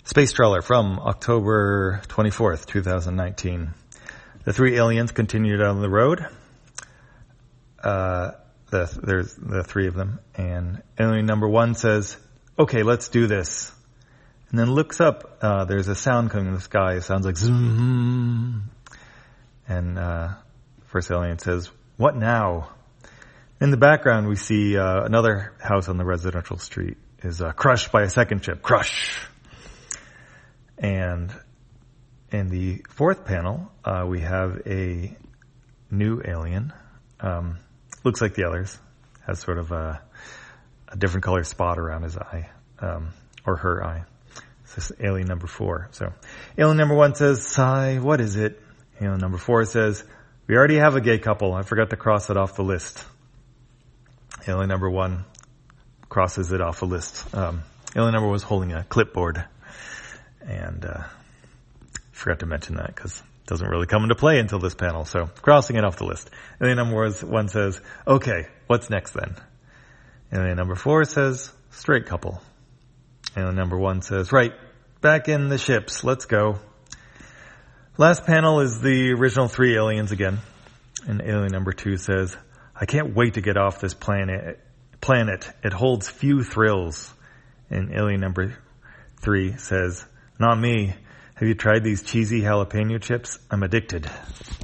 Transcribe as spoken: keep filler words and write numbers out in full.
Space Trawler from October twenty-fourth, twenty nineteen. The three aliens continue down the road. Uh, the, there's the three of them. And alien number one says, okay, let's do this. And then looks up. Uh, there's a sound coming in the sky. It sounds like zoom. And uh, first alien says, what now? In the background, we see uh, another house on the residential street is uh, crushed by a second ship. Crush! And in the fourth panel, uh, we have a new alien. Um, looks like the others. Has sort of a, a different color spot around his eye, um, or her eye. This is alien number four. So, alien number one says, "Sigh, what is it?" Alien number four says, "We already have a gay couple. I forgot to cross it off the list." Alien number one crosses it off the list. Um, alien number one was holding a clipboard. And uh forgot to mention that because it doesn't really come into play until this panel. So crossing it off the list. Alien number one says, okay, what's next then? Alien number four says, straight couple. Alien number one says, right, back in the ships, let's go. Last panel is the original three aliens again. And alien number two says, I can't wait to get off this planet. Planet. It holds few thrills. And alien number three says, not me. Have you tried these cheesy jalapeno chips? I'm addicted.